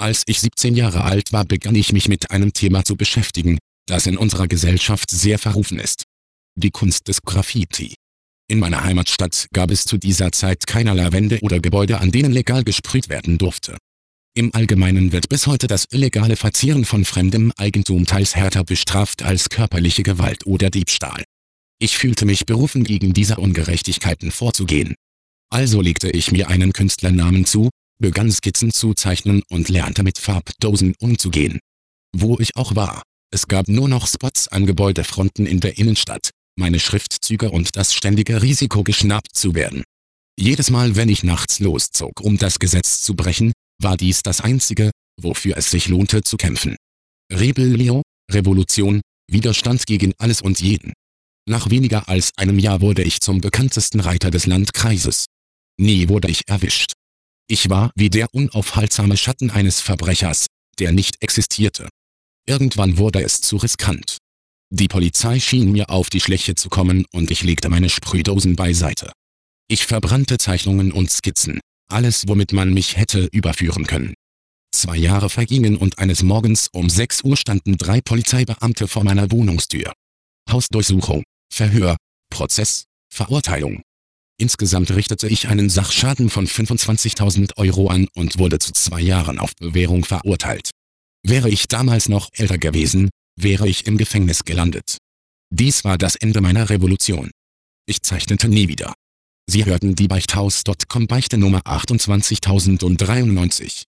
Als ich 17 Jahre alt war, begann ich mich mit einem Thema zu beschäftigen, das in unserer Gesellschaft sehr verrufen ist. Die Kunst des Graffiti. In meiner Heimatstadt gab es zu dieser Zeit keinerlei Wände oder Gebäude, an denen legal gesprüht werden durfte. Im Allgemeinen wird bis heute das illegale Verzieren von fremdem Eigentum teils härter bestraft als körperliche Gewalt oder Diebstahl. Ich fühlte mich berufen, gegen diese Ungerechtigkeiten vorzugehen. Also legte ich mir einen Künstlernamen zu, begann Skizzen zu zeichnen und lernte mit Farbdosen umzugehen. Wo ich auch war, es gab nur noch Spots an Gebäudefronten in der Innenstadt, meine Schriftzüge und das ständige Risiko, geschnappt zu werden. Jedes Mal, wenn ich nachts loszog, um das Gesetz zu brechen, war dies das Einzige, wofür es sich lohnte zu kämpfen. Rebellion, Revolution, Widerstand gegen alles und jeden. Nach weniger als einem Jahr wurde ich zum bekanntesten Reiter des Landkreises. Nie wurde ich erwischt. Ich war wie der unaufhaltsame Schatten eines Verbrechers, der nicht existierte. Irgendwann wurde es zu riskant. Die Polizei schien mir auf die Schliche zu kommen und ich legte meine Sprühdosen beiseite. Ich verbrannte Zeichnungen und Skizzen, alles, womit man mich hätte überführen können. 2 Jahre vergingen und eines Morgens um 6 Uhr standen 3 Polizeibeamte vor meiner Wohnungstür. Hausdurchsuchung, Verhör, Prozess, Verurteilung. Insgesamt richtete ich einen Sachschaden von 25.000 Euro an und wurde zu 2 Jahren auf Bewährung verurteilt. Wäre ich damals noch älter gewesen, wäre ich im Gefängnis gelandet. Dies war das Ende meiner Revolution. Ich zeichnete nie wieder. Sie hörten die Beichthaus.com Beichte Nummer 28093.